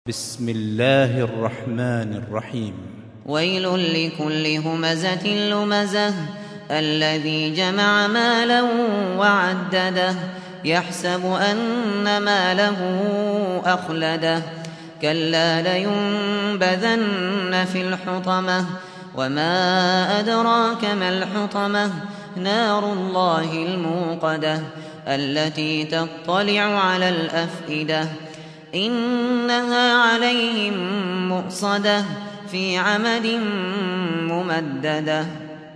بسم الله الرحمن الرحيم. ويل لكل همزة لمزة الذي جمع مالا وعدده يحسب أن ماله أخلده كلا لينبذن في الحطمة وما أدراك ما الحطمة نار الله الموقدة التي تطلع على الأفئدة إنها عليهم مؤصدة في عمد ممددة.